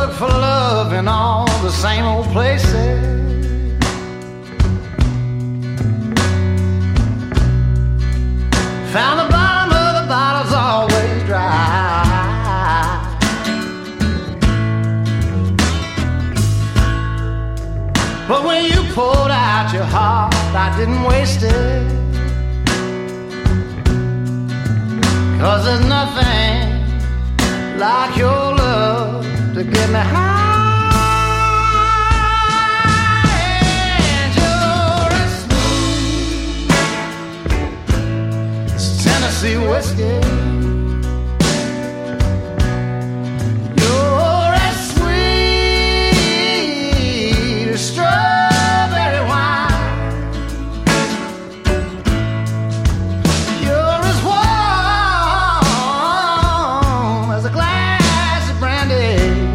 looked for love in all the same old places. Found the bottom of the bottle's always dry. But when you poured out your heart, I didn't waste it. 'Cause there's nothing like your love to get me high. And you're as smooth as Tennessee whiskey. You're as sweet as strawberry wine. You're as warm as a glass of brandy.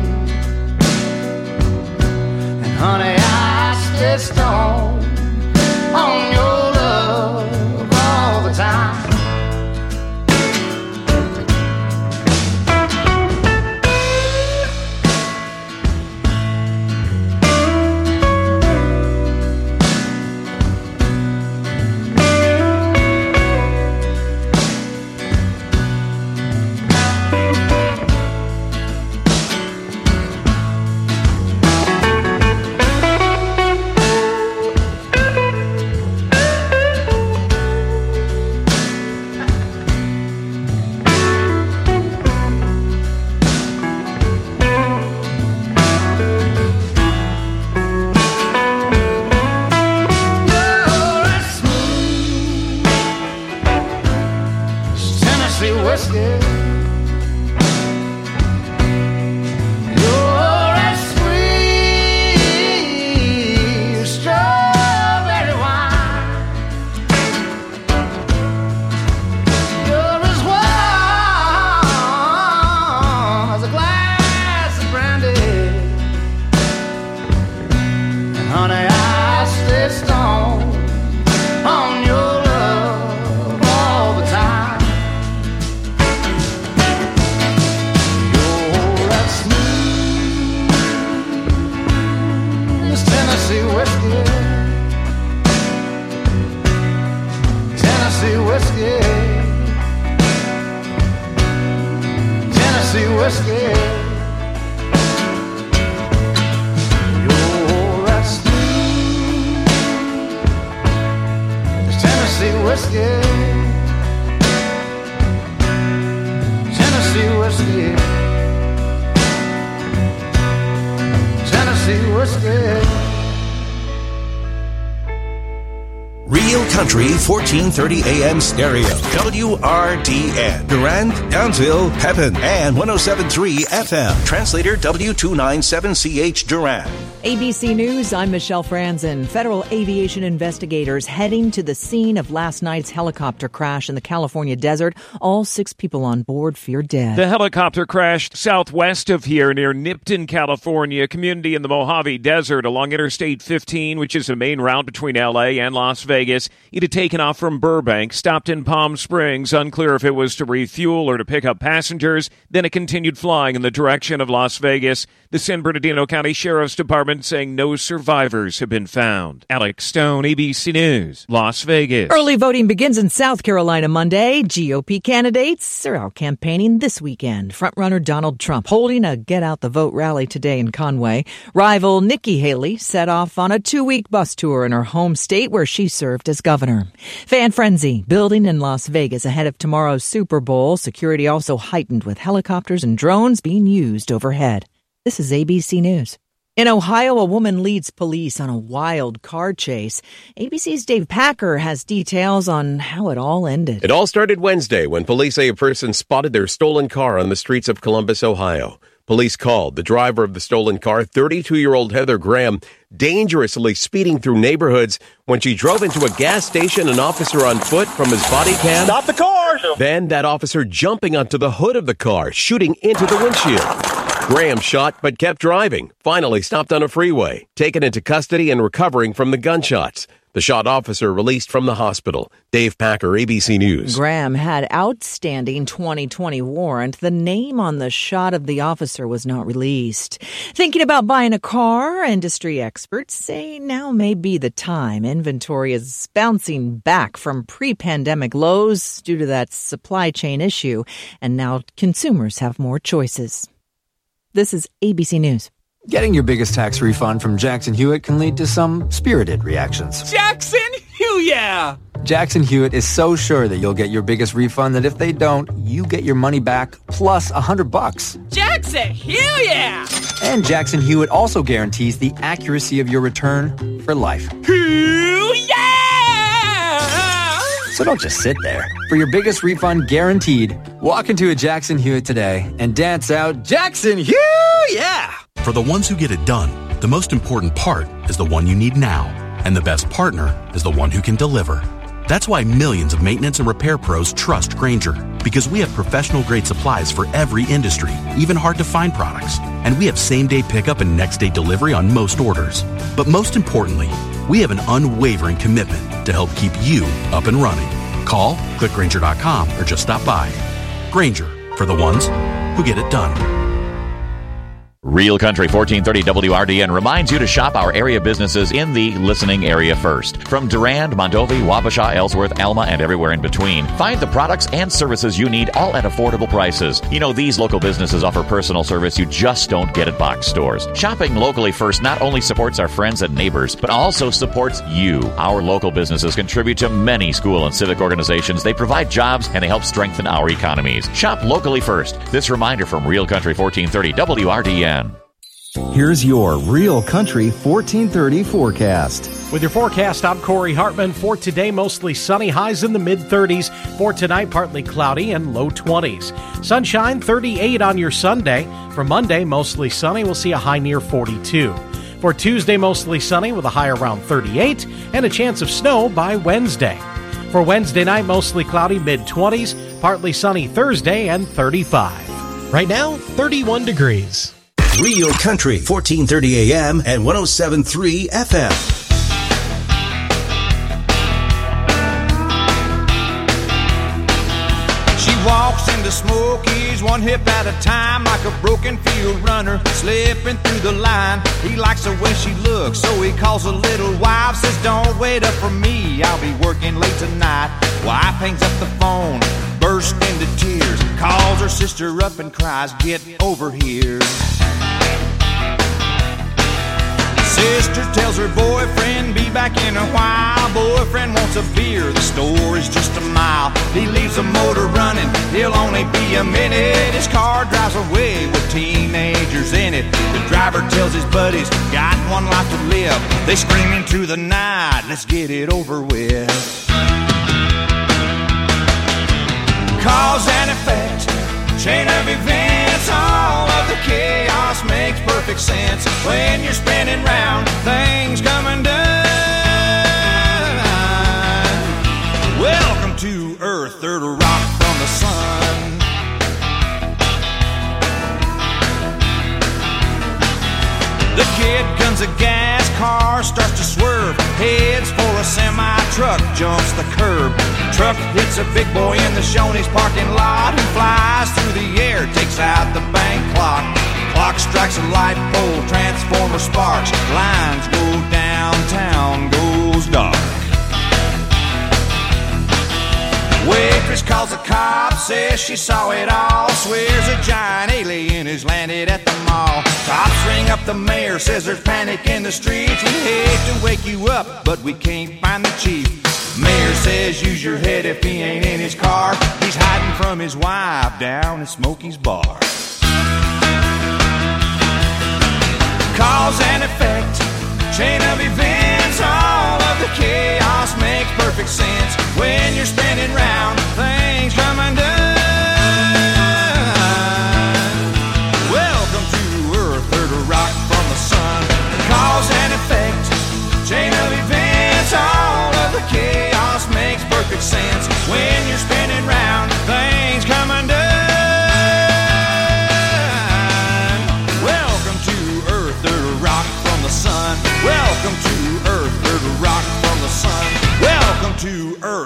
And honey, I stay stoned on your love all the time. Real Country 1430 AM stereo. WRDN. Durand, Townsville, Pepin, and 107.3 FM. Translator W297CH Durand. ABC News, I'm Michelle Franzen. Federal aviation investigators heading to the scene of last night's helicopter crash in the California desert. All 6 people on board feared dead. The helicopter crashed southwest of here near Nipton, California, a community in the Mojave Desert along Interstate 15, which is the main route between L.A. and Las Vegas. It had taken off from Burbank, stopped in Palm Springs, unclear if it was to refuel or to pick up passengers. Then it continued flying in the direction of Las Vegas. The San Bernardino County Sheriff's Department saying no survivors have been found. Alex Stone, ABC News, Las Vegas. Early voting begins in South Carolina Monday. GOP candidates are out campaigning this weekend. Frontrunner Donald Trump holding a Get Out the Vote rally today in Conway. Rival Nikki Haley set off on a 2-week bus tour in her home state where she served as governor. Fan frenzy building in Las Vegas ahead of tomorrow's Super Bowl. Security also heightened with helicopters and drones being used overhead. This is ABC News. In Ohio, a woman leads police on a wild car chase. ABC's Dave Packer has details on how it all ended. It all started Wednesday when police say a person spotted their stolen car on the streets of Columbus, Ohio. Police called the driver of the stolen car, 32-year-old Heather Graham, dangerously speeding through neighborhoods. When she drove into a gas station, an officer on foot from his body cam. Stop the car! Then that officer jumping onto the hood of the car, shooting into the windshield. Graham shot but kept driving, finally stopped on a freeway, taken into custody and recovering from the gunshots. The shot officer released from the hospital. Dave Packer, ABC News. Graham had outstanding 2020 warrant. The name on the shot of the officer was not released. Thinking about buying a car? Industry experts say now may be the time. Inventory is bouncing back from pre-pandemic lows due to that supply chain issue, and now consumers have more choices. This is ABC News. Getting your biggest tax refund from Jackson Hewitt can lead to some spirited reactions. Jackson Hewitt! Jackson Hewitt is so sure that you'll get your biggest refund that if they don't, you get your money back plus $100. Jackson Hewitt! And Jackson Hewitt also guarantees the accuracy of your return for life. Hewitt! So don't just sit there. For your biggest refund guaranteed, walk into a Jackson Hewitt today and dance out Jackson Hewitt! For the ones who get it done, the most important part is the one you need now. And the best partner is the one who can deliver. That's why millions of maintenance and repair pros trust Grainger. Because we have professional-grade supplies for every industry, even hard-to-find products. And we have same-day pickup and next-day delivery on most orders. But most importantly, we have an unwavering commitment to help keep you up and running. Call, click Grainger.com, or just stop by. Grainger, for the ones who get it done. Real Country 1430 WRDN reminds you to shop our area businesses in the listening area first. From Durand, Mondovi, Wabasha, Ellsworth, Alma, and everywhere in between. Find the products and services you need all at affordable prices. You know, these local businesses offer personal service you just don't get at box stores. Shopping locally first not only supports our friends and neighbors, but also supports you. Our local businesses contribute to many school and civic organizations. They provide jobs and they help strengthen our economies. Shop locally first. This reminder from Real Country 1430 WRDN. Here's your Real Country 1430 forecast. With your forecast, I'm Corey Hartman. For today, mostly sunny, highs in the mid-30s. For tonight, partly cloudy and low 20s. Sunshine, 38 on your Sunday. For Monday, mostly sunny. We'll see a high near 42. For Tuesday, mostly sunny with a high around 38 and a chance of snow by Wednesday. For Wednesday night, mostly cloudy, mid-20s. Partly sunny Thursday and 35. Right now, 31 degrees. Real Country, 1430 AM and 107.3 FM. She walks into Smokies one hip at a time like a broken field runner slipping through the line. He likes the way she looks, so he calls a little wife, says don't wait up for me, I'll be working late tonight. Wife hangs up the phone, bursts into tears, calls her sister up and cries, get over here. Sister tells her boyfriend, be back in a while. Boyfriend wants a beer, the store is just a mile. He leaves the motor running, he'll only be a minute. His car drives away with teenagers in it. The driver tells his buddies, got one life to live. They scream into the night, let's get it over with. Cause and effect, chain of events, all of the chaos makes perfect sense. When you're spinning round, things come undone. Welcome to Earth, third rock from the sun. The kid guns a gas, car starts to swerve, heads for a semi-truck, jumps the curb. Truck hits a big boy in the Shoney's parking lot. He flies through the air, takes out the bank clock. Clock strikes a light pole, transformer sparks. Lines go downtown, goes dark. Waitress calls the cops, says she saw it all. Swears a giant alien has landed at the mall. Cops ring up the mayor, says there's panic in the streets. We hate to wake you up, but we can't find the chief. Mayor says use your head if he ain't in his car. He's hiding from his wife down at Smokey's bar. Cause and effect, chain of events, all of the chaos makes perfect sense. When you're spinning round, things come undone. Welcome to Earth, third rock from the sun. Cause and effect, chain of events, all of the chaos makes perfect sense. When you're spinning round, things come undone.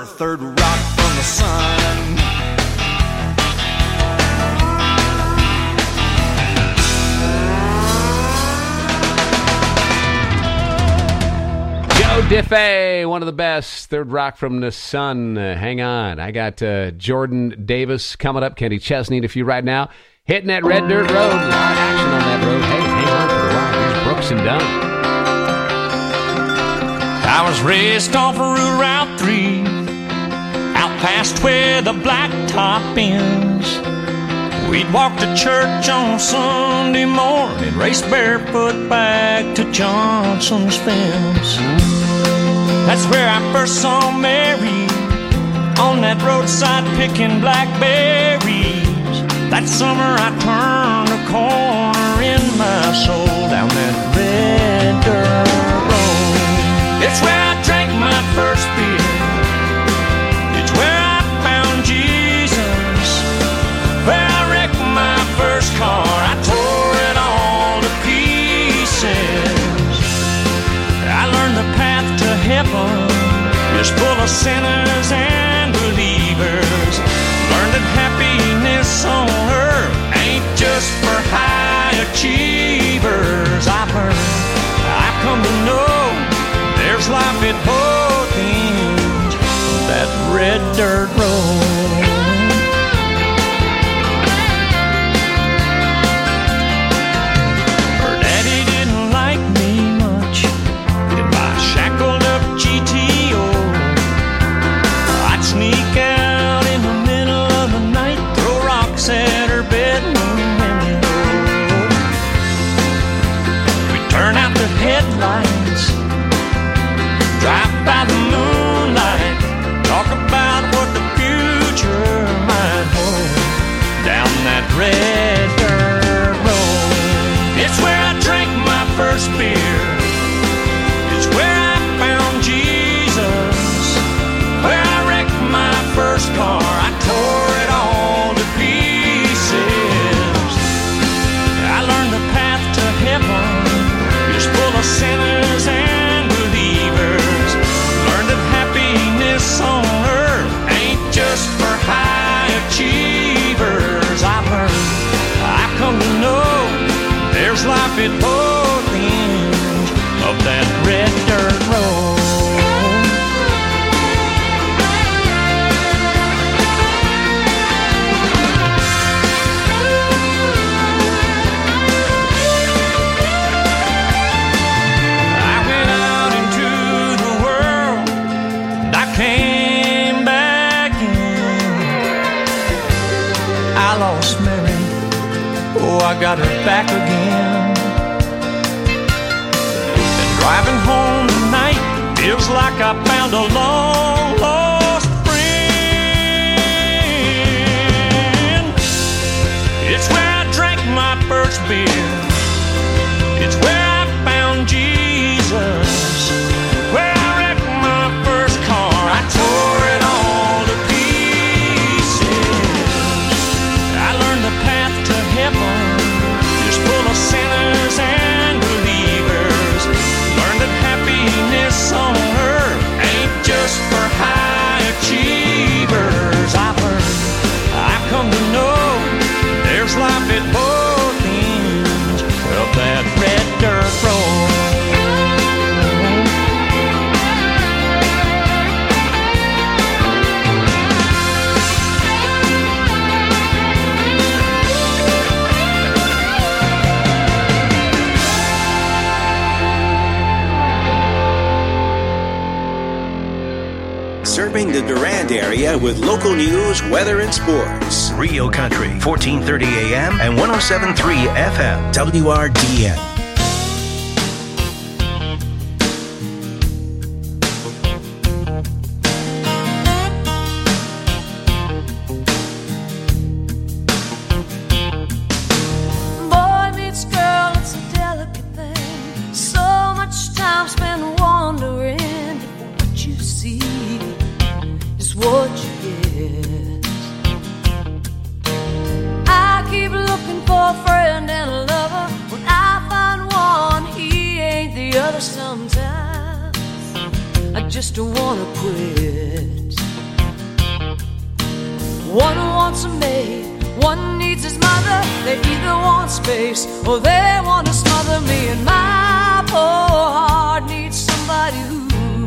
third rock from the sun. Joe Diffie, one of the best. Third rock from the sun. Hang on. I got Jordan Davis coming up. Kenny Chesney in a few right now. Hitting that red dirt road. A lot of action on that road. Hey, hang on for the ride. Here's Brooks and Dunn. I was raised off of Route 3, out past where the blacktop ends. We'd walk to church on Sunday morning, race barefoot back to Johnson's fence. That's where I first saw Mary, on that roadside picking blackberries. That summer I turned a corner in my soul, down that red dirt road. It's where I drank my first beer. It's where I found Jesus. Where I wrecked my first car. I tore it all to pieces. I learned the path to heaven is full of sinners and believers. Learned that happiness on earth ain't just for high achievers. I've come to know there's life at both ends of that red dirt road. Her daddy didn't like me much in my shackled up GTO. I'd sneak out in the middle of the night, throw rocks at her bedroom window. We'd turn out the headlights, drive by the moonlight, talk about what the future might hold, down that red dirt road. It's where I drank my first beer. It's where I found Jesus. Where I wrecked my first car. I tore it all to pieces. I learned the path to heaven is full of sinners and believers. Learned that happiness on earth ain't just for high achievers. I've come to know there's life at both ends of that red dirt road. I got her back again. And driving home tonight feels like I found a long lost friend. It's where I drank my first beer. It's where I found Jesus. Where I wrecked my first car. I tore it all to pieces. I learned the path to heaven full of sinners and believers. Learn that happiness on earth ain't just for high achievers. I've come to know there's life at both ends of that red dirt road. Serving the Durand area with local news, weather, and sports. Rio Country, 1430 AM and 107.3 FM, WRDN. Boy meets girl, it's a delicate thing. So much time spent wondering if what you see is what you get. I keep looking for a friend and a lover. When I find one, he ain't the other. Sometimes I just don't wanna quit. One wants a maid, one needs his mother. They either want space or they want to smother me. And my poor heart needs somebody who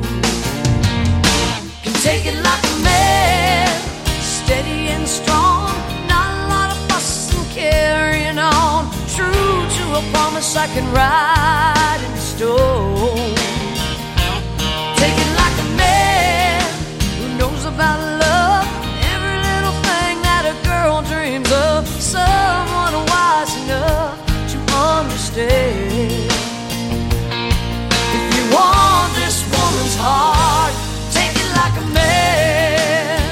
can take it like a man, steady and strong. Not a lot of fuss and carrying on. True to a promise I can write in stone. Take it like a man who knows about love, every little thing that a girl dreams of. Someone wise enough to understand. If you want this woman's heart, take it like a man.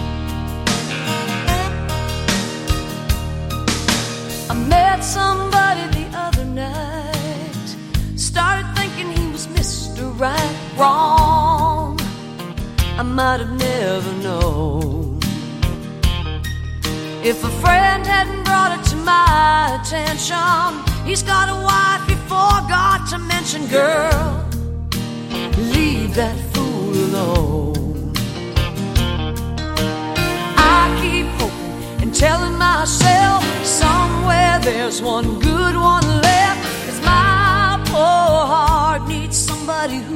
I met somebody the other night, started thinking he was Mr. Right. Wrong, I might have never known. If a friend hadn't brought it to my attention, he's got a wife he forgot to mention. Girl, leave that fool alone. I keep hoping and telling myself somewhere there's one good one left. 'Cause my poor heart needs somebody who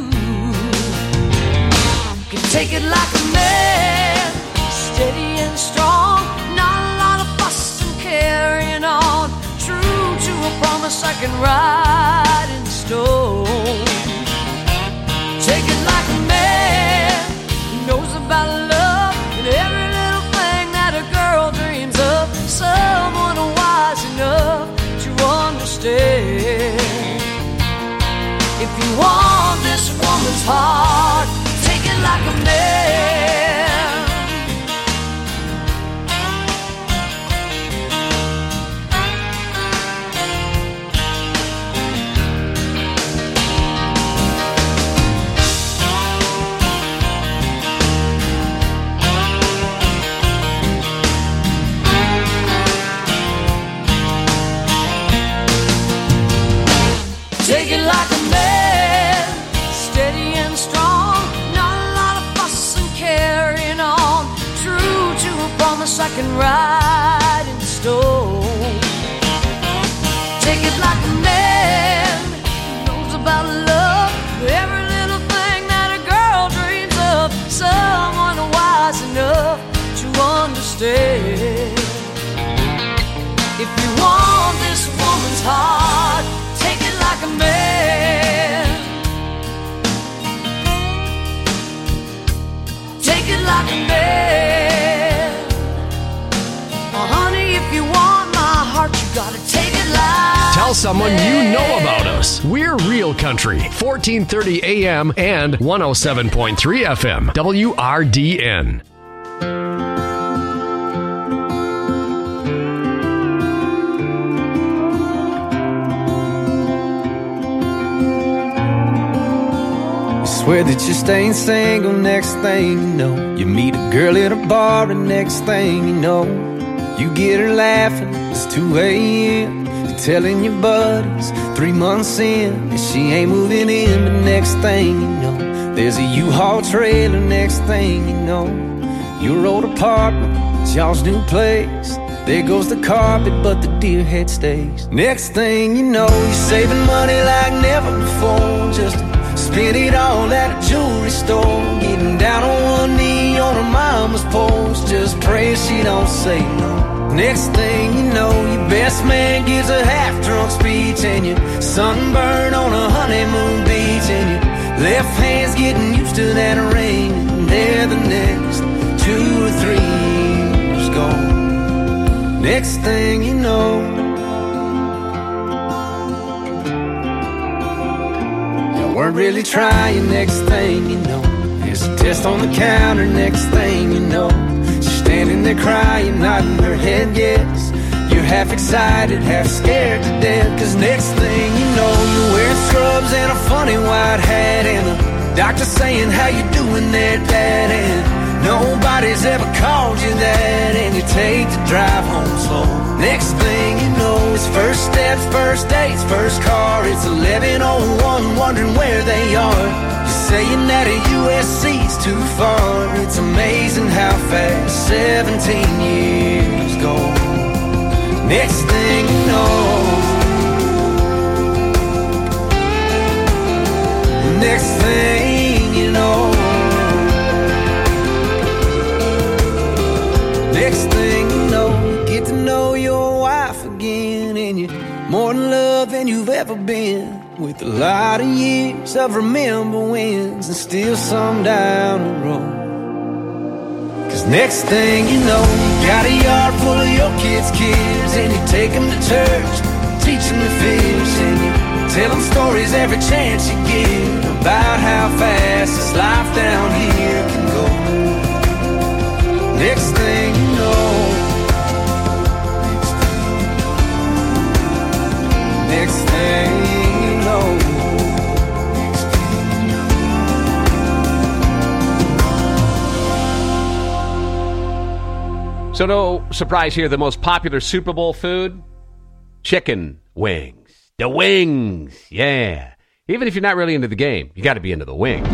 can take it like a man, steady and strong. Not a lot of fuss and carrying on. True to a promise I can write in stone. Take it like a man who knows about love and every little thing that a girl dreams of. Someone wise enough to understand. If you want this woman's heart, take it like a man. Take it like a man, steady and strong. Not a lot of fuss and carrying on. True to a promise I can write in stone. Take it like a man who knows about love, every little thing that a girl dreams of. Someone wise enough to understand. If you want this woman's heart, take it like a man. Take it like a man. Oh, honey, if you want my heart, you gotta take it like. Tell someone you know about us. We're Real Country, 1430 AM and 107.3 FM, WRDN. Swear that you're staying single, next thing you know, you meet a girl at a bar, and next thing you know, you get her laughing, it's 2 a.m. You're telling your buddies 3 months in that she ain't moving in. But next thing you know, there's a U-Haul trailer. Next thing you know, your old apartment, it's y'all's new place. There goes the carpet, but the deer head stays. Next thing you know, you're saving money like never before, just to spend it all at a jewelry store. Getting down on one knee on her mama's porch, just pray she don't say no. Next thing you know, your best man gives a half-drunk speech, and you're sunburned on a honeymoon beach, and your left hand's getting used to that ring, and there the next 2 or 3 years gone. Next thing you know, weren't really trying. Next thing you know, there's a test on the counter. Next thing you know, she's standing there crying, nodding her head yes. You're half excited, half scared to death. 'Cause next thing you know, you're wearing scrubs and a funny white hat, and the doctor saying, how you doing there, Dad? And nobody's ever called you that, and you take the drive home slow. Next thing you know, it's first steps, first dates, first car. It's 11:01, wondering where they are. You're saying that a USC's too far. It's amazing how fast 17 years go. Next thing you know, next thing you know, next thing you know, you get to know your wife again, and you're more in love than you've ever been. With a lot of years of remember wins and still some down the road. Cause next thing you know, you got a yard full of your kids' kids, and you take them to church, teach them to fish, and you tell them stories every chance you get about how fast this life down here can go. Next thing you know, next thing you know. So no surprise here, the most popular Super Bowl food? Chicken wings. The wings, yeah. Even if you're not really into the game, you got to be into the wings.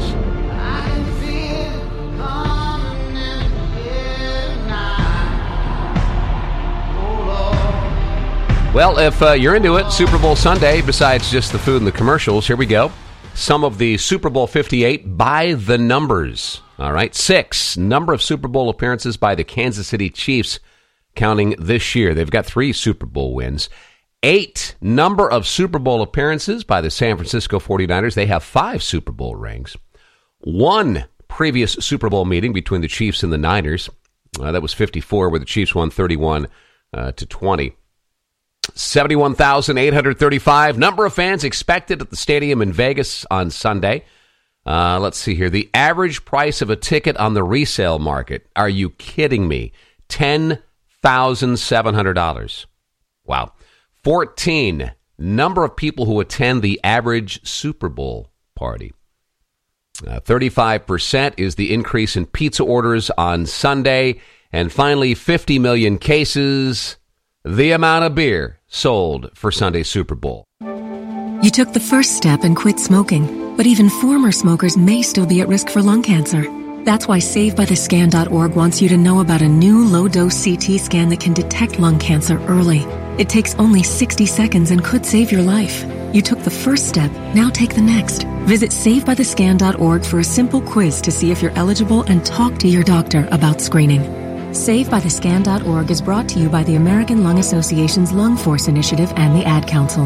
Well, if you're into it, Super Bowl Sunday, besides just the food and the commercials, here we go. Some of the Super Bowl 58 by the numbers. All right, 6, number of Super Bowl appearances by the Kansas City Chiefs, counting this year. They've got 3 Super Bowl wins. 8, number of Super Bowl appearances by the San Francisco 49ers. They have 5 Super Bowl rings. 1 previous Super Bowl meeting between the Chiefs and the Niners. That was 54, where the Chiefs won 31-20. 71,835 number of fans expected at the stadium in Vegas on Sunday. Let's see here. The average price of a ticket on the resale market. Are you kidding me? $10,700. Wow. 14, number of people who attend the average Super Bowl party. 35% is the increase in pizza orders on Sunday. And finally, 50 million cases, the amount of beer sold for Sunday's Super Bowl. You took the first step and quit smoking, but even former smokers may still be at risk for lung cancer. That's why SaveByTheScan.org wants you to know about a new low-dose CT scan that can detect lung cancer early. It takes only 60 seconds and could save your life. You took the first step, now take the next. Visit SaveByTheScan.org for a simple quiz to see if you're eligible and talk to your doctor about screening. SaveByTheScan.org is brought to you by the American Lung Association's Lung Force Initiative and the Ad Council.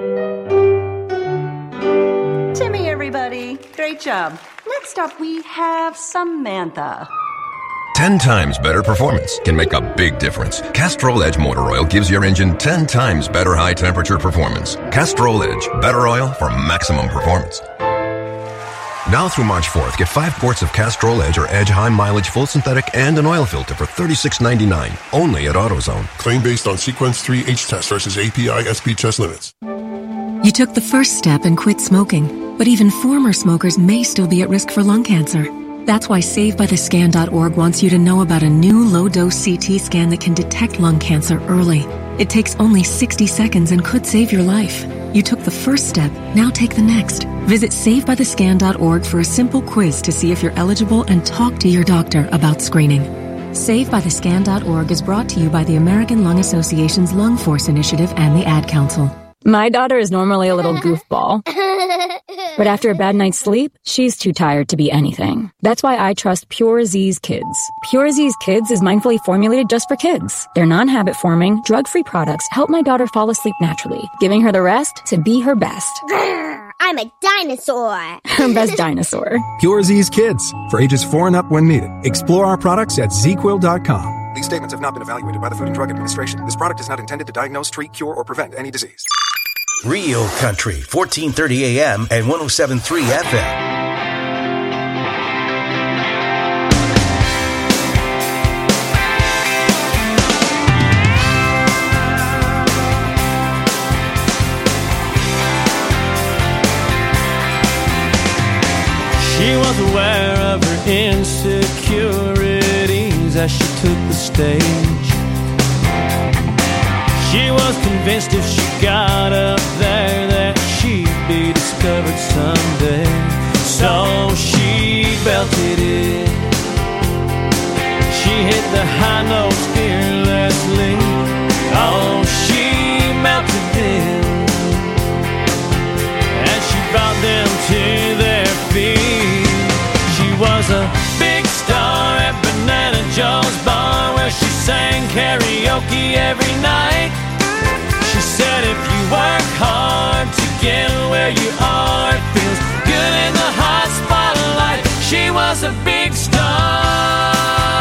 Timmy, everybody. Great job. Next up, we have Samantha. 10 times better performance can make a big difference. Castrol Edge Motor Oil gives your engine 10 times better high-temperature performance. Castrol Edge, better oil for maximum performance. Now through March 4th, get 5 quarts of Castrol Edge or Edge High Mileage Full Synthetic and an oil filter for $36.99, only at AutoZone. Claim based on Sequence 3 H-test versus API SP test limits. You took the first step and quit smoking, but even former smokers may still be at risk for lung cancer. That's why SaveByTheScan.org wants you to know about a new low-dose CT scan that can detect lung cancer early. It takes only 60 seconds and could save your life. You took the first step, now take the next. Visit SaveByTheScan.org for a simple quiz to see if you're eligible and talk to your doctor about screening. SaveByTheScan.org is brought to you by the American Lung Association's Lung Force Initiative and the Ad Council. My daughter is normally a little goofball, but after a bad night's sleep, she's too tired to be anything. That's why I trust Pure Z's Kids. Pure Z's Kids is mindfully formulated just for kids. Their non-habit forming, drug-free products help my daughter fall asleep naturally, giving her the rest to be her best. I'm a dinosaur. Her best dinosaur. Pure Z's Kids, for ages 4 and up when needed. Explore our products at ZQuil.com. These statements have not been evaluated by the Food and Drug Administration. This product is not intended to diagnose, treat, cure, or prevent any disease. Real Country, 1430 AM and 107.3 FM. She was aware of her insecurities as she took the stage. She was convinced if she got up there that she'd be discovered someday. So them to their feet. She was a big star at Banana Joe's bar, where she sang karaoke every night. She said if you work hard to get where you are, it feels good in the hot spotlight. She was a big star.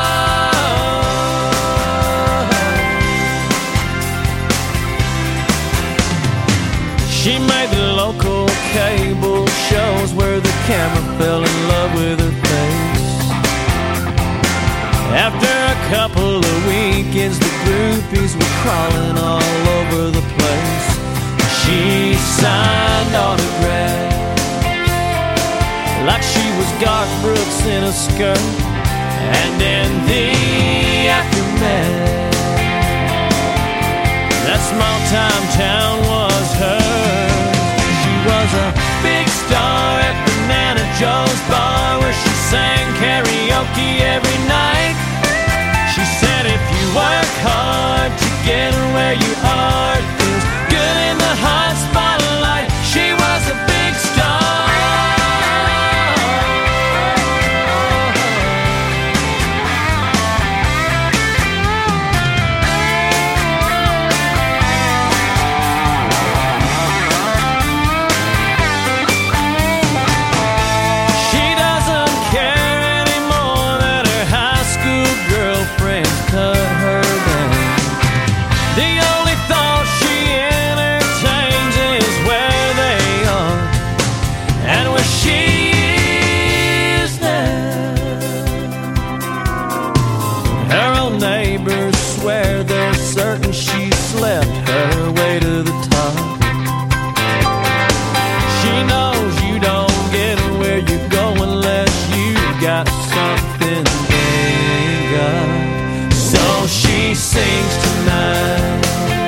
She made the local cable shows where the camera fell in love with her face. After a couple of weekends, the groupies were crawling all over the place. She signed autographs like she was Garth Brooks in a skirt. And in the aftermath, that small-time town was hers. She was a big star at Banana Joe's bar, where she sang karaoke every night. She said if you work hard to get where you are, it feels good in the hot spotlight. She was a big star. Certain she slept her way to the top. She knows you don't get where you go unless you got something they ain't got. So she sings tonight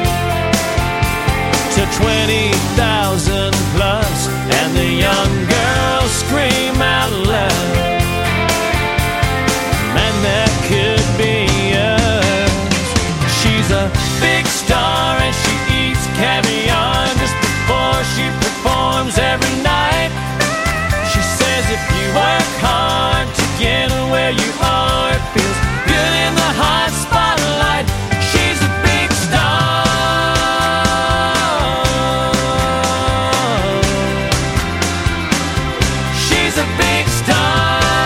to 20,000 plus, and the young girls scream out loud, man, that could be a big star, and she eats caviar just before she performs every night. She says if you work hard to get where you are, it feels good in the hot spotlight. She's a big star. She's a big star.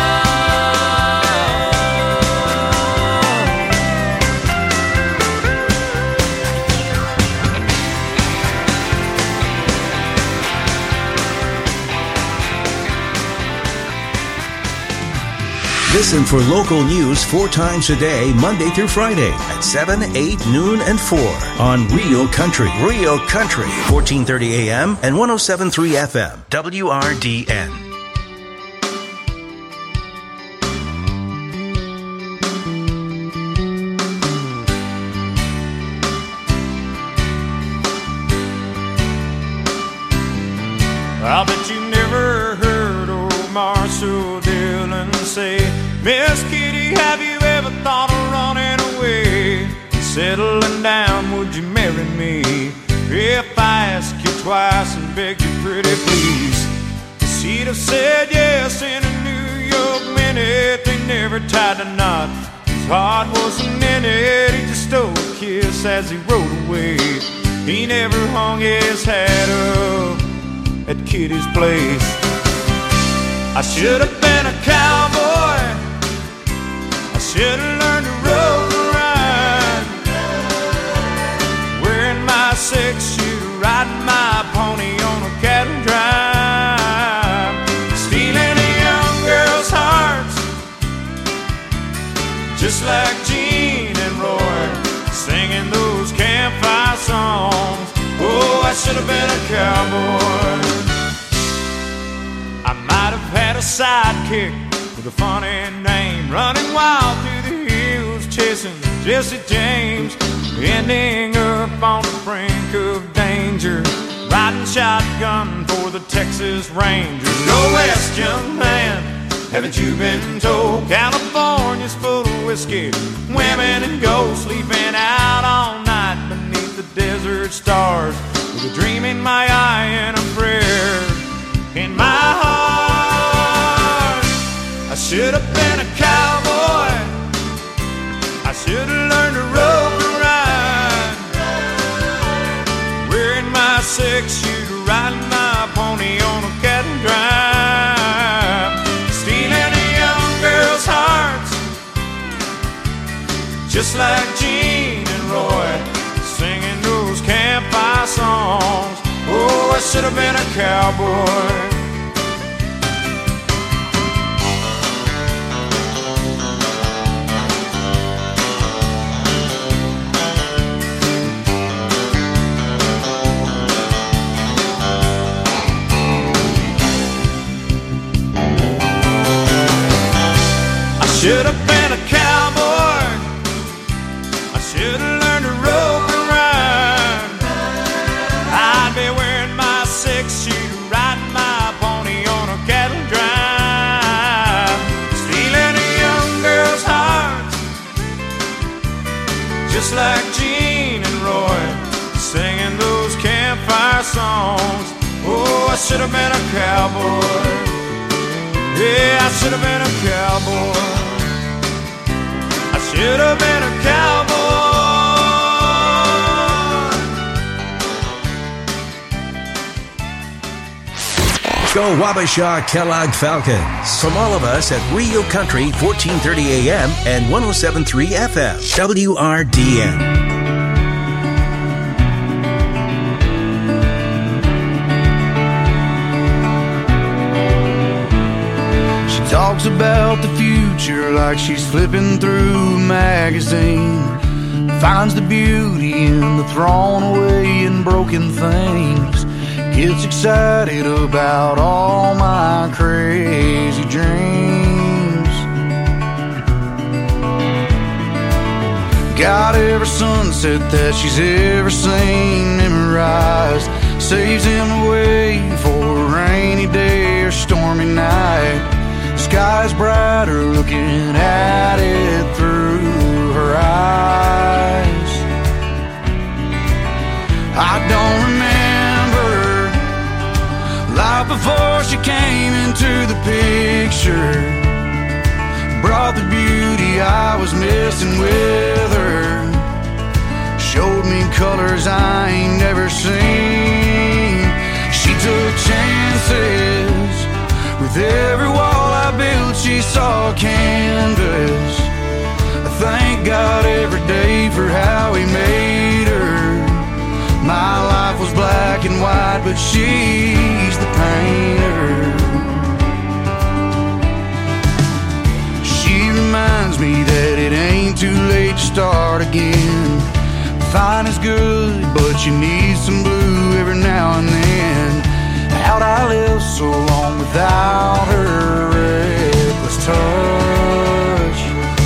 Listen for local news 4 times a day, Monday through Friday at 7, 8, noon, and 4 on Real Country. Real Country, 1430 AM and 107.3 FM, WRDN. I bet you never heard old Marshall Dillon say, Miss Kitty, have you ever thought of running away? Settling down, would you marry me? If I asked you twice and begged you pretty please, she'd have said yes in a New York minute. They never tied a knot, his heart wasn't in it. He just stole a kiss as he rode away. He never hung his hat up at Kitty's place. I should have been a cowboy, I should have learned to roll and ride, wearing my 6-shooter, riding my pony on a cattle drive, stealing a young girl's hearts, just like Gene and Roy, singing those campfire songs. Oh, I should have been a cowboy. I might have had a sidekick with a funny name, running wild through the hills, chasing Jesse James, ending up on the brink of danger, riding shotgun for the Texas Rangers. Go west, young man, haven't you been told? California's full of whiskey, women and gold, sleeping out all night beneath the desert stars, with a dream in my eye and a prayer in my just like Gene and Roy, singing those campfire songs. Oh, I should have been a cowboy. Should have been a cowboy. I should have learned to rope and ride. I'd be wearing my 6-shooter, riding my pony on a cattle drive, stealing a young girl's heart, just like Gene and Roy, singing those campfire songs. Oh, I should have been a cowboy. Yeah, I should have been a cowboy. Should have been a cowboy. Go Wabasha Kellogg Falcons. From all of us at Rio Country, 1430 AM and 107.3 FM. WRDN. Talks about the future like she's flipping through a magazine. Finds the beauty in the thrown away and broken things. Gets excited about all my crazy dreams. Got every sunset that she's ever seen memorized. Saves him away for a rainy day or stormy night. Sky's brighter looking at it through her eyes. I don't remember life before she came into the picture. Brought the beauty I was missing with her. Showed me colors I ain't never seen. She took chances. With every wall I built, she saw a canvas. I thank God every day for how He made her. My life was black and white, but she's the painter. She reminds me that it ain't too late to start again. Fine is good, but you need some blue every now and then. How'd I live so long without her reckless touch?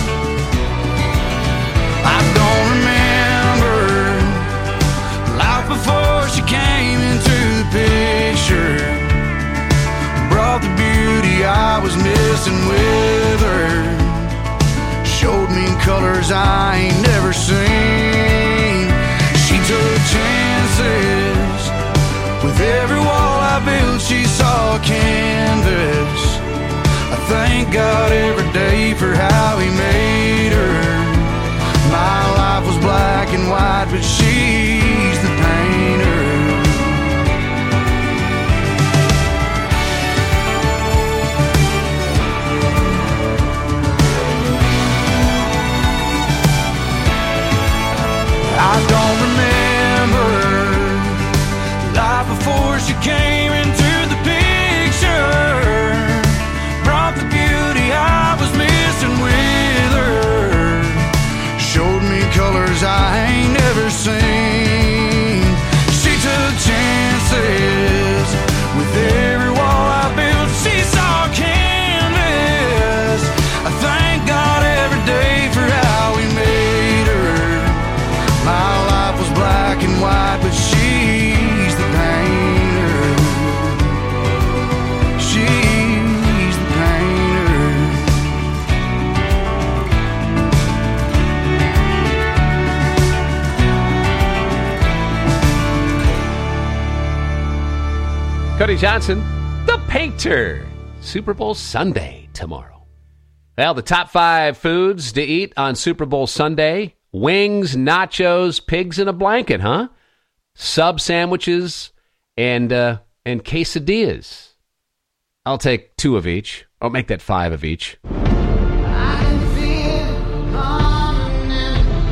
I don't remember life before she came into the picture. Brought the beauty I was missing with her. Showed me colors I ain't never seen. She took chances. With every wall I built, she saw a canvas. I thank God every day for how He made her. My life was black and white, but she's the painter. I don't remember life before she came into the picture. Brought the beauty I was missing with her. Showed me colors I ain't never seen. She took chances. With every wall I built, she saw a canvas. I thank God every day for how He made her. My life was black and white, but she's the painter. She's the painter. Cody Johnson, the painter. Super Bowl Sunday tomorrow. Well, the top 5 foods to eat on Super Bowl Sunday: wings, nachos, pigs in a blanket, huh? Sub sandwiches and quesadillas. I'll take 2 of each. I'll make that 5 of each. I can feel it coming in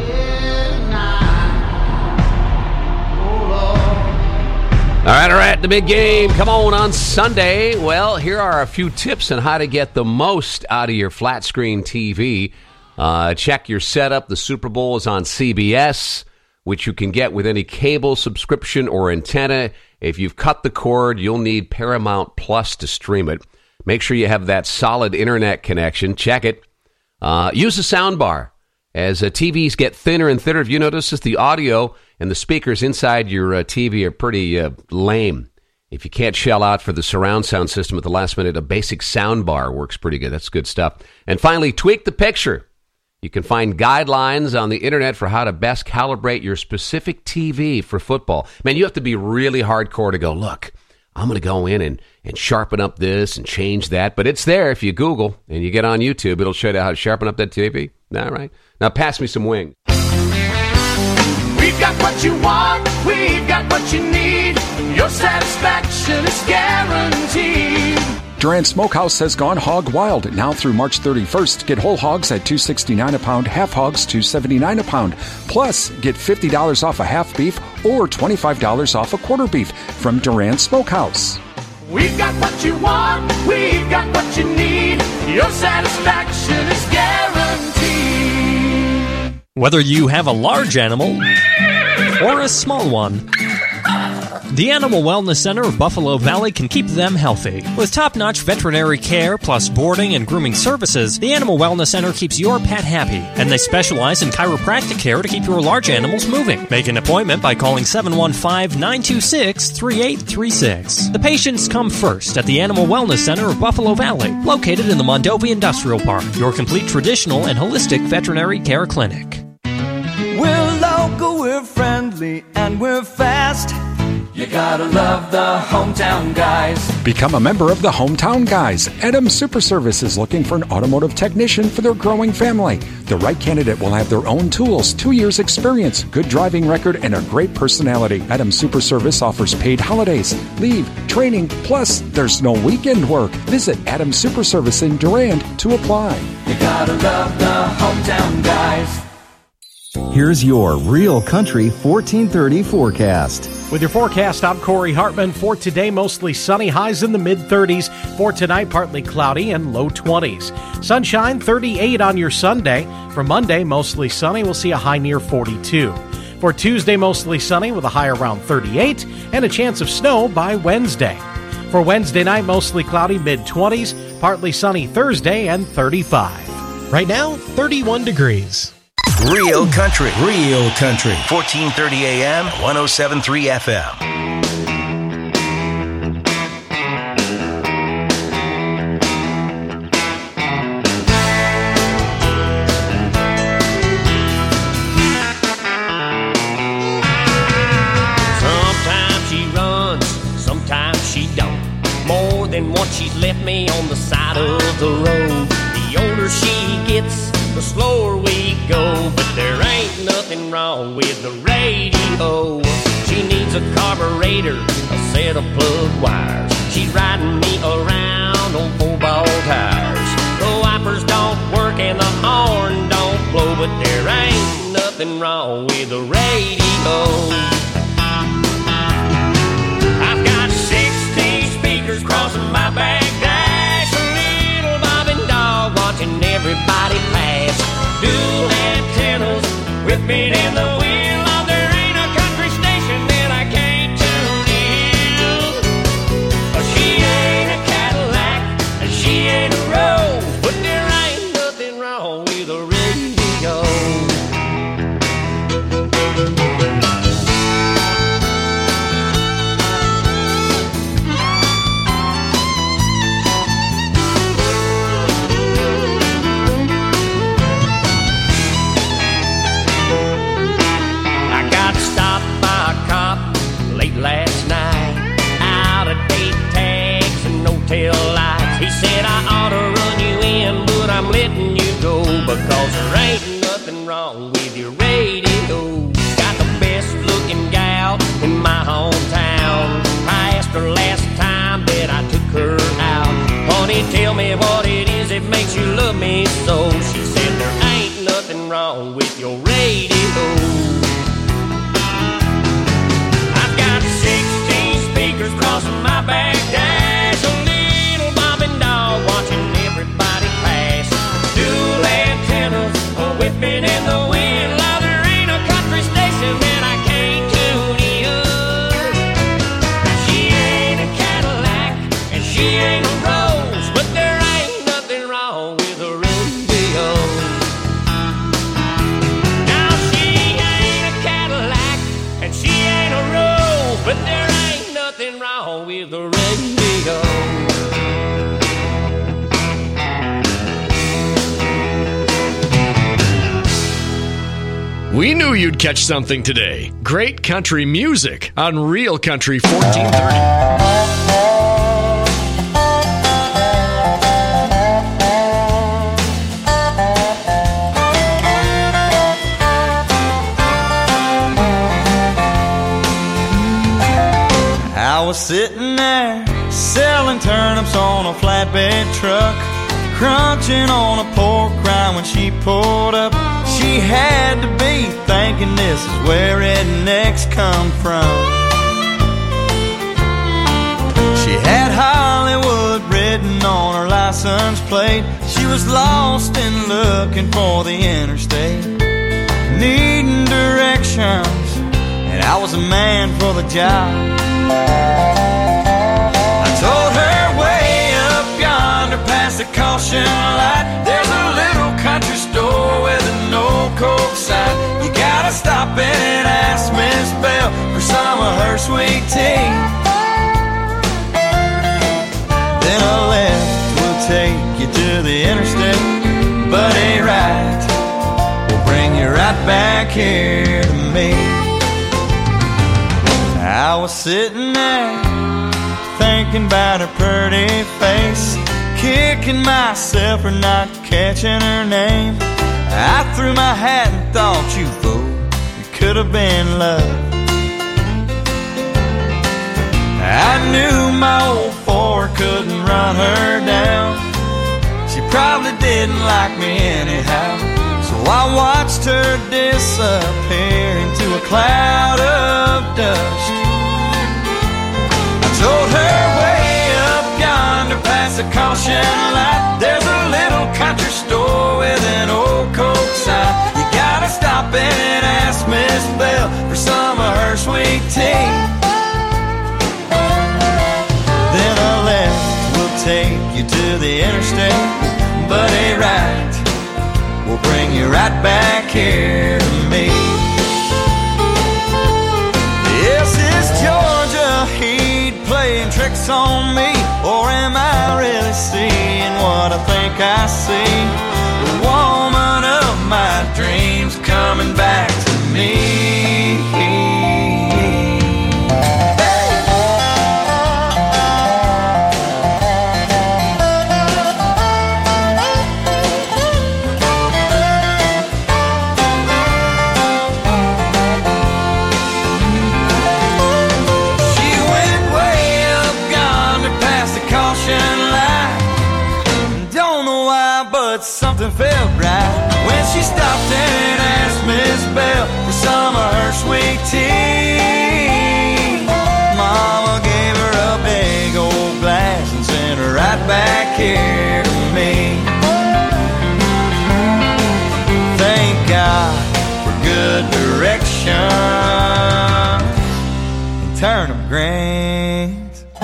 All right, the big game. Come on Sunday. Well, here are a few tips on how to get the most out of your flat screen TV. Check your setup. The Super Bowl is on CBS, which you can get with any cable subscription or antenna. If you've cut the cord, you'll need Paramount Plus to stream it. Make sure you have that solid internet connection. Check it. Use a sound bar. As TVs get thinner and thinner, have you noticed this? The audio and the speakers inside your TV are pretty lame. If you can't shell out for the surround sound system at the last minute, a basic sound bar works pretty good. That's good stuff. And finally, tweak the picture. You can find guidelines on the internet for how to best calibrate your specific TV for football. Man, you have to be really hardcore to go, look, I'm going to go in and sharpen up this and change that. But it's there if you Google and you get on YouTube. It'll show you how to sharpen up that TV. All right. Now pass me some wings. We've got what you want, we've got what you need. Your satisfaction is guaranteed. Durant Smokehouse has gone hog wild. Now through March 31st, get whole hogs at $2.69 a pound, half hogs $2.79 a pound. Plus, get $50 off a half beef or $25 off a quarter beef from Durant Smokehouse. We've got what you want, we've got what you need. Your satisfaction is guaranteed. Whether you have a large animal or a small one, the Animal Wellness Center of Buffalo Valley can keep them healthy. With top-notch veterinary care plus boarding and grooming services, the Animal Wellness Center keeps your pet happy, and they specialize in chiropractic care to keep your large animals moving. Make an appointment by calling 715-926-3836. The patients come first at the Animal Wellness Center of Buffalo Valley, located in the Mondovi Industrial Park, your complete traditional and holistic veterinary care clinic. We're local, we're friendly, and we're fast. You gotta love the Hometown Guys. Become a member of the Hometown Guys. Adams Super Service is looking for an automotive technician for their growing family. The right candidate will have their own tools, 2 years experience, good driving record, and a great personality. Adams Super Service offers paid holidays, leave, training, plus there's no weekend work. Visit Adams Super Service in Durand to apply. You gotta love the Hometown Guys. Here's your Real Country 1430 forecast. With your forecast, I'm Corey Hartman. For today, mostly sunny, highs in the mid-30s. For tonight, partly cloudy and low 20s. Sunshine, 38 on your Sunday. For Monday, mostly sunny, we'll see a high near 42. For Tuesday, mostly sunny with a high around 38 and a chance of snow by Wednesday. For Wednesday night, mostly cloudy, mid-20s, partly sunny Thursday and 35. Right now, 31 degrees. Real Country, 1430 AM, 107.3 FM. Sometimes she runs, sometimes she don't. More than once she's left me on the side of the road. The older she gets, the slower we go, but there ain't nothing wrong with the radio. She needs a carburetor, a set of plug wires. She's riding me around on 4-ball tires. The wipers don't work and the horn don't blow, but there ain't nothing wrong with the radio. I've got 16 speakers crossing my back dash, a little bobbing dog watching everybody pass. Dual antennas with me in the wheel. Oh, there ain't a country station that I can't tune in. Oh, she ain't a Cadillac and she ain't a Rose, but there ain't nothing wrong with a radio. Last night, out of date tags and no tail lights. He said I ought to run you in, but I'm letting you go because there ain't nothing wrong with your radio. Got the best looking gal in my hometown. I asked her last time that I took her out, honey, tell me what it is that makes you love me so. She said there ain't nothing wrong with your radio. She ain't a rose, but there ain't nothing wrong with a radio. Now she ain't a Cadillac, and she ain't a rose, but there ain't nothing wrong with a radio. We knew you'd catch something today. Great country music on Real Country 1430. I was sitting there selling turnips on a flatbed truck, crunching on a pork rind when she pulled up. She had to be thinking this is where rednecks come from. She had Hollywood written on her license plate. She was lost and looking for the interstate, needing directions, and I was a man for the job. I told her way up yonder past the caution light, there's a little country store with an old Coke sign. You gotta stop in and ask Miss Bell for some of her sweet tea. Then a left will take you to the interstate, but a right will bring you right back here to me. I was sitting there thinking about her pretty face, kicking myself for not catching her name. I threw my hat and thought, you fool, it could have been love. I knew my old Ford couldn't run her down. She probably didn't like me anyhow, so I watched her disappear into a cloud of dust. I told her way up yonder past the caution light, there's a little country store with an old Coke sign. You gotta stop in and ask Miss Bell for some of her sweet tea. Then a left will take you to the interstate, but a right will bring you right back here to me. Yes, it's Georgia heat playing tricks on me, or am I really seeing what I think I see? The woman of my dreams coming back to me. Something felt right when she stopped and asked Miss Bell for some of her sweet tea. Mama gave her a big old glass and sent her right back here to me. Thank God for good direction and turnip greens.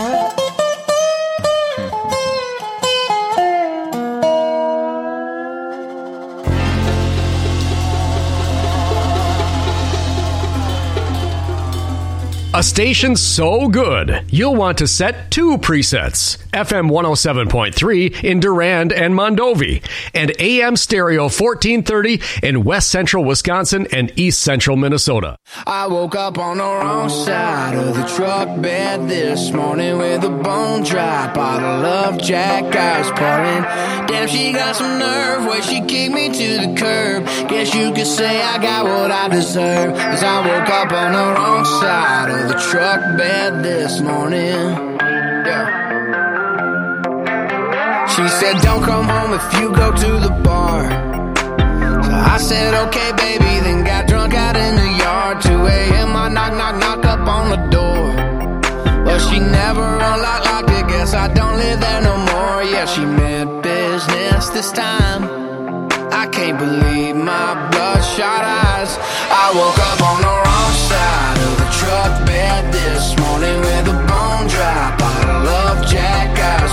A station so good, you'll want to set 2 presets. FM 107.3 in Durand and Mondovi, and AM stereo 1430 in West Central Wisconsin and East Central Minnesota. I woke up on the wrong side of the truck bed this morning with a bone dry bottle of Jack I was pouring. Damn, she got some nerve where she kicked me to the curb. Guess you could say I got what I deserve, 'cause I woke up on the wrong side of the truck bed this morning. Yeah. She said, don't come home if you go to the bar. So I said, okay, baby, then got drunk out in the yard. 2 a.m. I knock, knock, knock up on the door. But she never unlocked it, guess I don't live there no more. Yeah, she meant business this time. I can't believe my bloodshot eyes. I woke up on the wrong side of the truck bed this morning with a bone dry bottle of Jack I was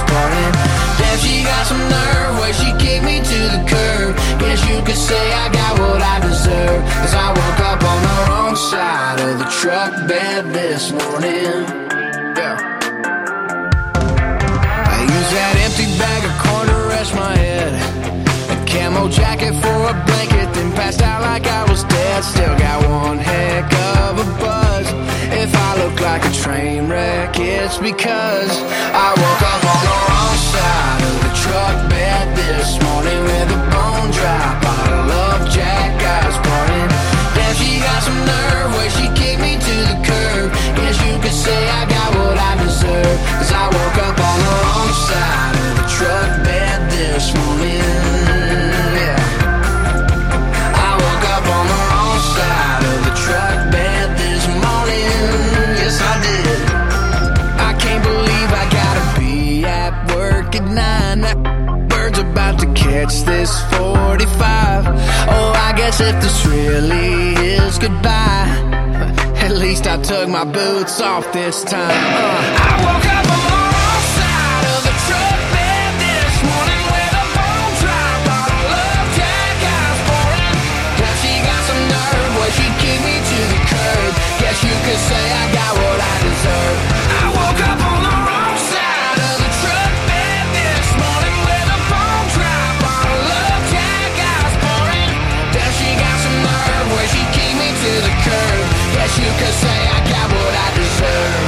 empty bag of corn to rest my head, a camo jacket for a blanket, then passed out like I was dead. Still got one heck of a buzz. If I look like a train wreck, it's because I woke up on the wrong side of the truck bed this morning with a bone dry bottle of Jack Eyes pouring. Damn, she got some nerve where she kicked me to the curb. Guess you could say I got what I deserve, 'cause I woke up on the wrong side of the truck bed this morning. Yeah, I woke up on the wrong side of the truck bed this morning. Yes, I did. I can't believe I gotta be at work at 9. That bird's about to catch this 45. Oh, I guess if this really is goodbye, at least I took my boots off this time. I woke up on the wrong side of the truck bed this morning with a bone dry bottle of Jack Eyes pouring. Now she got some nerve where she kicked me to the curb. Guess you could say I got what I deserve. I woke up on the wrong side of the truck bed this morning with a bone dry bottle of Jack Eyes pouring. Now she got some nerve where she kicked me to the curb. Guess you could say I got what I deserve.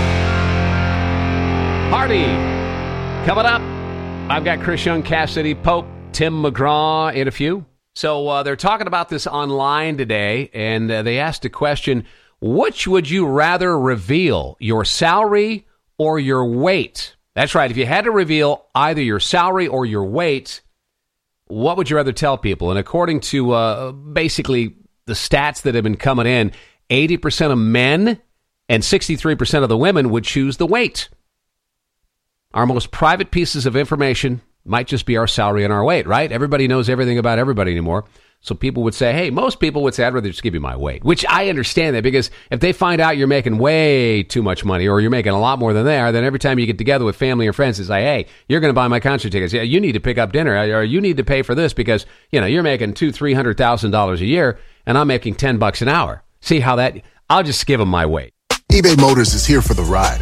Hardy. Coming up, I've got Chris Young, Cassidy Pope, Tim McGraw in a few. So they're talking about this online today, and they asked a question, which would you rather reveal, your salary or your weight? That's right. If you had to reveal either your salary or your weight, what would you rather tell people? And according to basically the stats that have been coming in, 80% of men and 63% of the women would choose the weight. Our most private pieces of information might just be our salary and our weight, right? Everybody knows everything about everybody anymore. So people would say, hey, most people would say, I'd rather just give you my weight, which I understand that, because if they find out you're making way too much money or you're making a lot more than they are, then every time you get together with family or friends, it's like, hey, you're going to buy my concert tickets. Yeah, you need to pick up dinner, or you need to pay for this because, you know, you're making $200,000-$300,000 a year and I'm making $10 an hour. See how that, I'll just give them my weight. eBay Motors is here for the ride.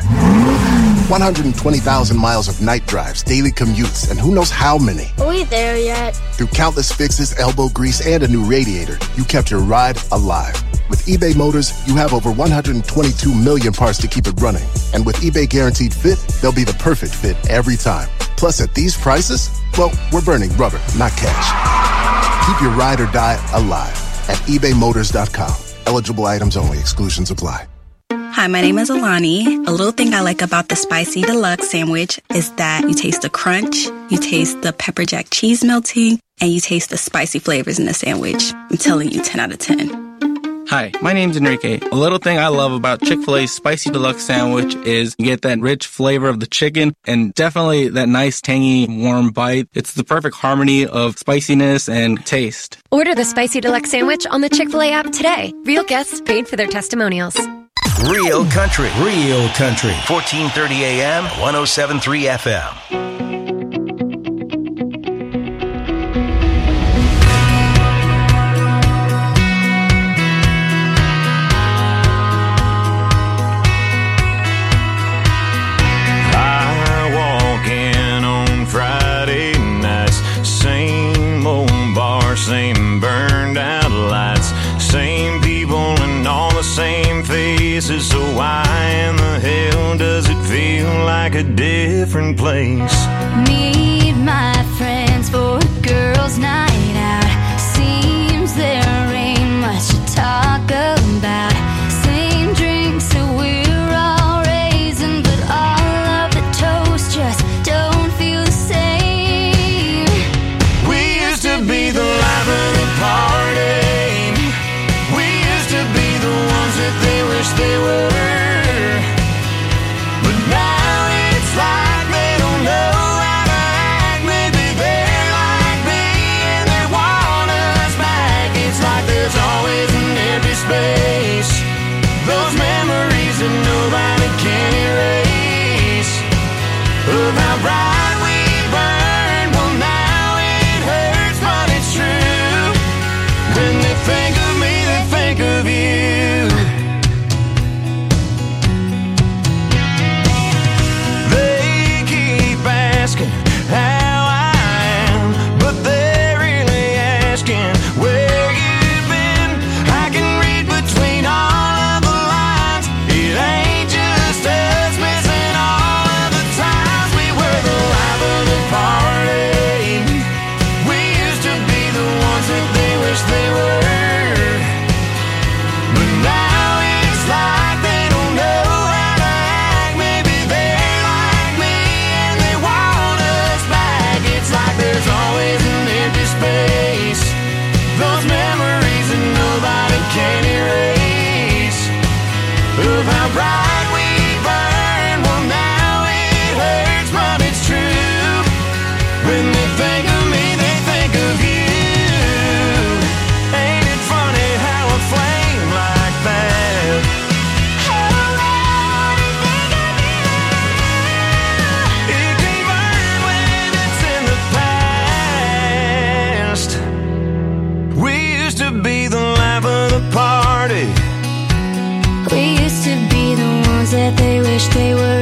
120,000 miles of night drives, daily commutes, and who knows how many. Are we there yet? Through countless fixes, elbow grease, and a new radiator, you kept your ride alive. With eBay Motors, you have over 122 million parts to keep it running. And with eBay Guaranteed Fit, they'll be the perfect fit every time. Plus, at these prices, well, we're burning rubber, not cash. Keep your ride or die alive at ebaymotors.com. Eligible items only. Exclusions apply. Hi, my name is Alani. A little thing I like about the Spicy Deluxe sandwich is that you taste the crunch, you taste the pepper jack cheese melting, and you taste the spicy flavors in the sandwich. I'm telling you, 10 out of 10. Hi, my name's Enrique. A little thing I love about Chick-fil-A's Spicy Deluxe sandwich is you get that rich flavor of the chicken and definitely that nice, tangy, warm bite. It's the perfect harmony of spiciness and taste. Order the Spicy Deluxe sandwich on the Chick-fil-A app today. Real guests paid for their testimonials. Real Country. 1430 AM, 107.3 FM. Same burned out lights, same people and all the same faces. So why in the hell does it feel like a different place? Meet my friends for a girls' night out. Seems there ain't much to talk about. Same drinks that we're all raising, but all of the toast just don't feel the same. We used to be the life of the party. We used to be the ones that they wish they were. But now it's like they don't know how to act. Maybe they're like me and they want us back. It's like there's always an empty space. Those memories that nobody can erase. Of how bright we burned. Well, now it hurts, but it's true. When they think of me, they think of you. They keep asking When they think of me, they think of you. Ain't it funny how a flame like that it can burn when it's in the past. We used to be the life of the party. We used to be the ones that they wish they were.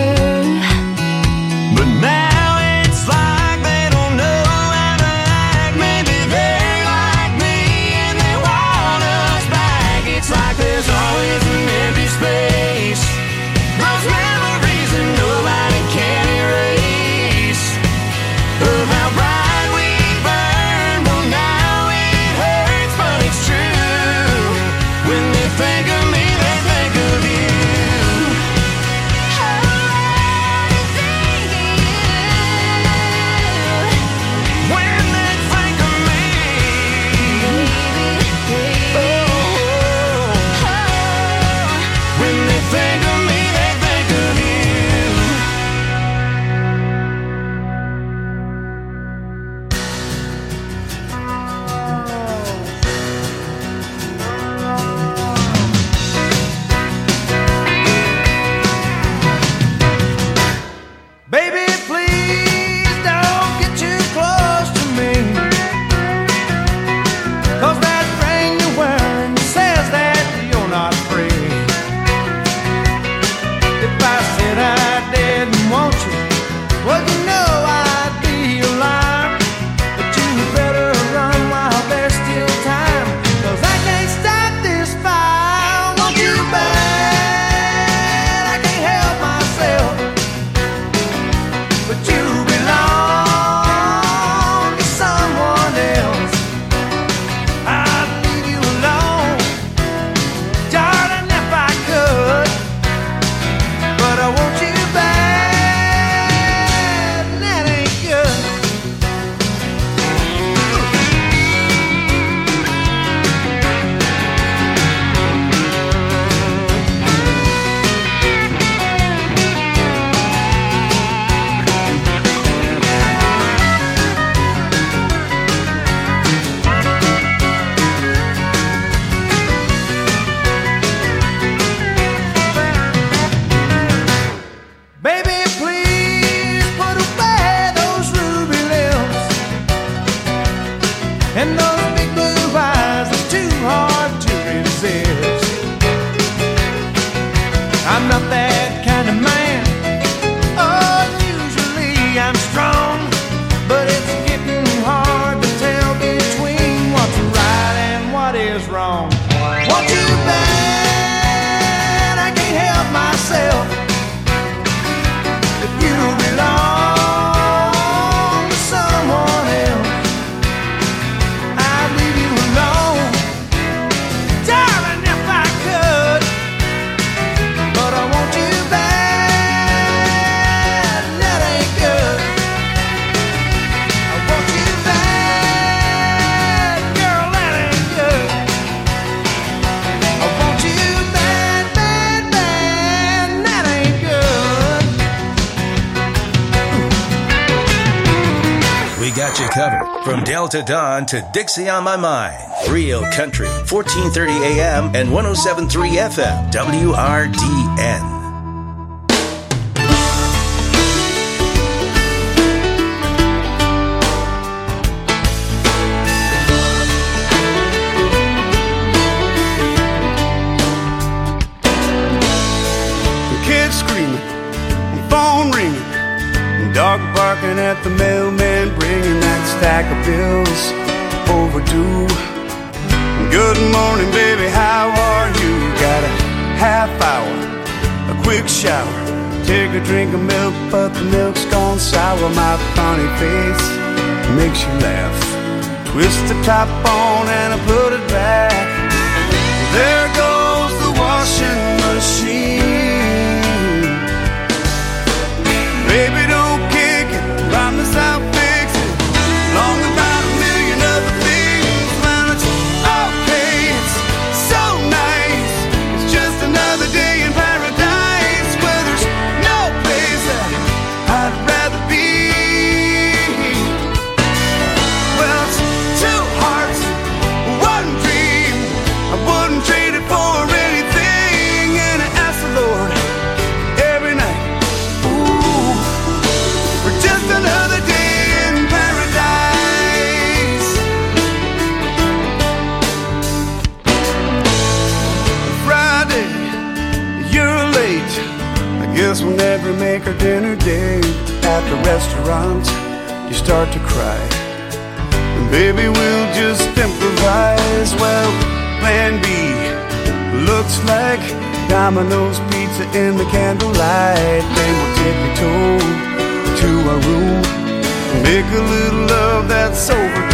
But now it's like they don't know how to act. Maybe they're like me and they want us back. It's like there's always an empty space. Those memories that nobody can erase. Of how bright we burned, well now it hurts, but it's true. When they think of me, they think of you. When they think of me, when they think of me, they think of you. Baby, please don't get too close to me. 'Cause that ring you're wearing says that you're not free. If I said I didn't want you, well, you know I'd be a liar. But you better run while there's still time. 'Cause I can't stop this fire. Want you bad, I can't help myself. But you belong to someone else. I'd leave you alone, darling, if I could. But I want you bad, and that ain't good. Baby, please put away those ruby lips and those big blue eyes. It's too hard to resist. I'm not that kind of man. Oh, usually I'm strong, but it's getting hard to tell between what's right and what is wrong. Want you bad, I can't help myself. If you belong to someone else, I'd leave you alone, darling, if I could. But I want you bad, and that ain't good. I want you bad, girl, that ain't good. I want you bad, bad, bad, and that ain't good. We got you covered from Delta Dawn to Dixie on My Mind. Real Country, 1430 AM and 107.3 FM, WRDN. Kids screaming, phone ringing, dog barking at the mailman, bringing that stack of bills overdue. Good morning, baby, how are you? Got a half hour, a quick shower, take a drink of milk, but the milk's gone sour. My funny face makes you laugh. Twist the top on and I put it back. There goes the washing machine. Baby, don't kick it, promise I'll fix it. Long about a million other things, man, it's okay, it's so nice. It's just another day in paradise, where there's no place that I'd rather be. restaurant, you start to cry. And baby, we'll just improvise. Well, plan B looks like Domino's pizza in the candlelight. Then we'll take you to our room, make a little love that's over